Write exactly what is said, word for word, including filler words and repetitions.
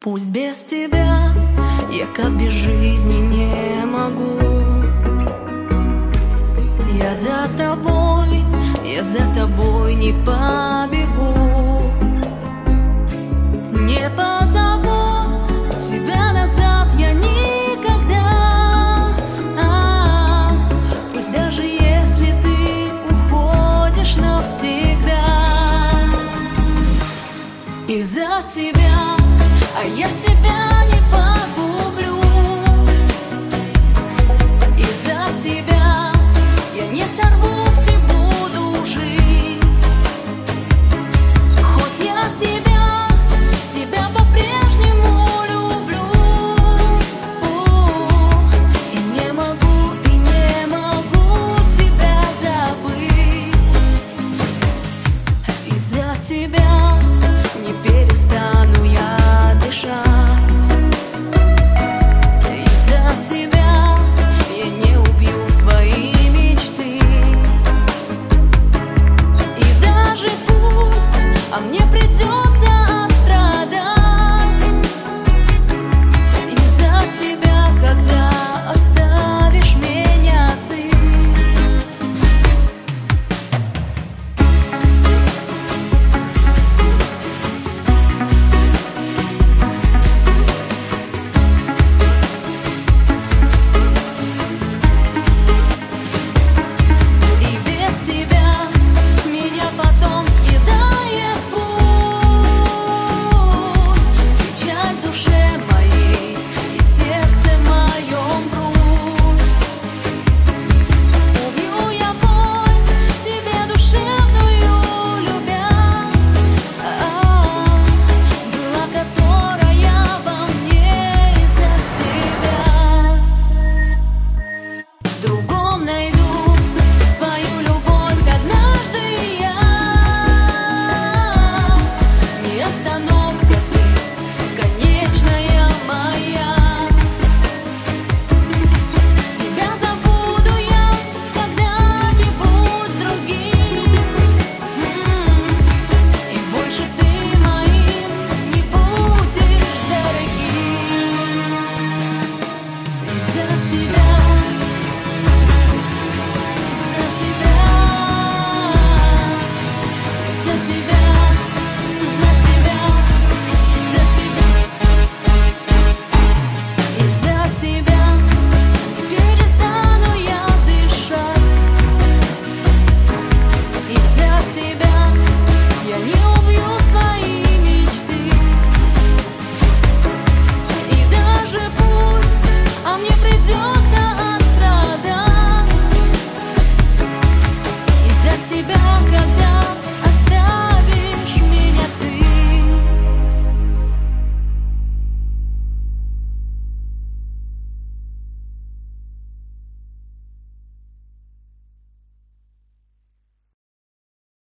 Пусть без тебя я как без жизни не могу. Я за тобой, я за тобой не побегу. Не позову тебя назад я никогда. А, пусть даже если ты уходишь навсегда. Из-за тебя, а я себя не погублю. Из-за тебя я не сорвусь и буду жить. Хоть я тебя, тебя по-прежнему люблю. И не могу, и не могу тебя забыть. Из-за тебя не перестану я дышать. Из-за тебя я не убью свои мечты. И даже пусть, а мне придется отстрадать. Из-за тебя, когда оставишь меня ты. Остановись.